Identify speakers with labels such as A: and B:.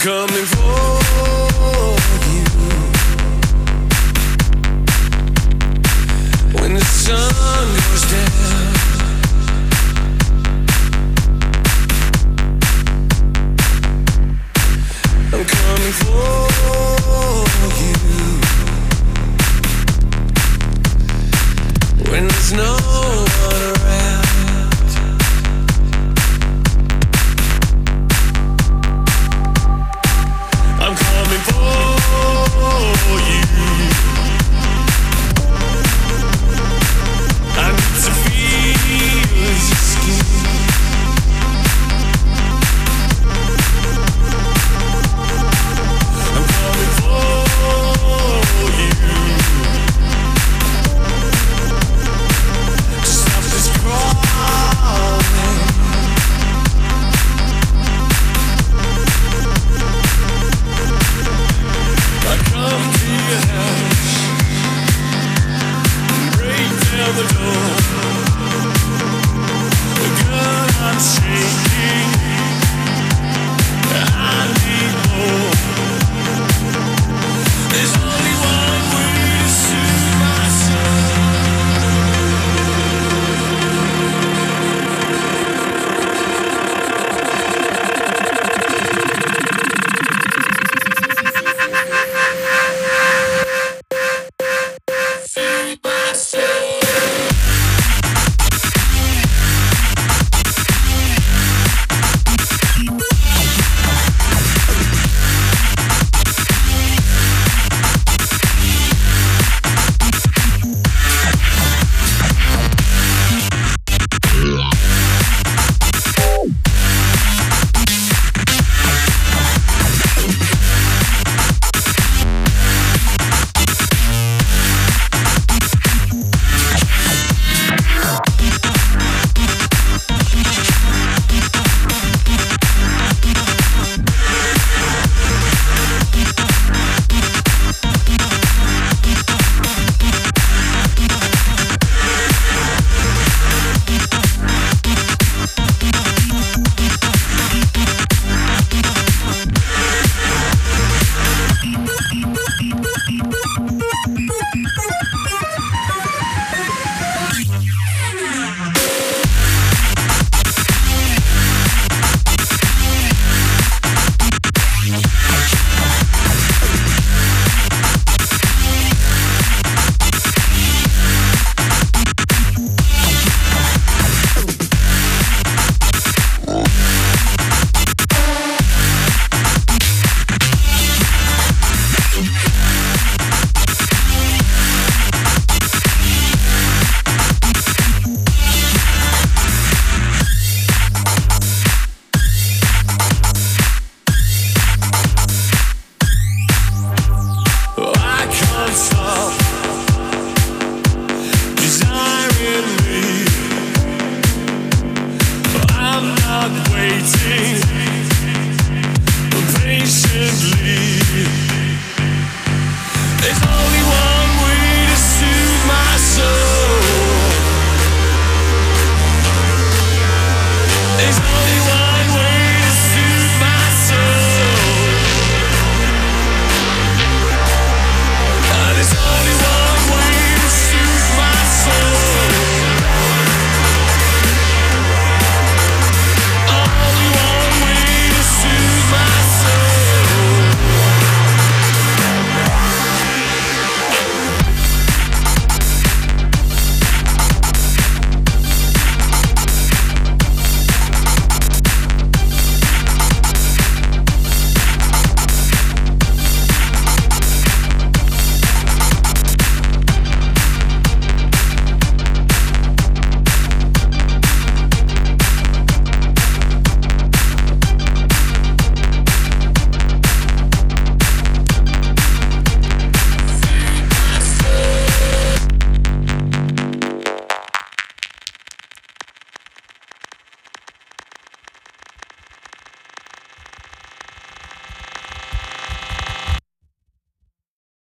A: coming for you. When the sun goes down, I'm coming for you. When there's no one around, I'm coming for you. I need to feel your skin. I'm coming for you. To stop this crawling. I come to your house, break down the door. Girl, I'm shaking, I need more. There's only one way to soothe my soul. Stop desiring me. I'm not waiting patiently.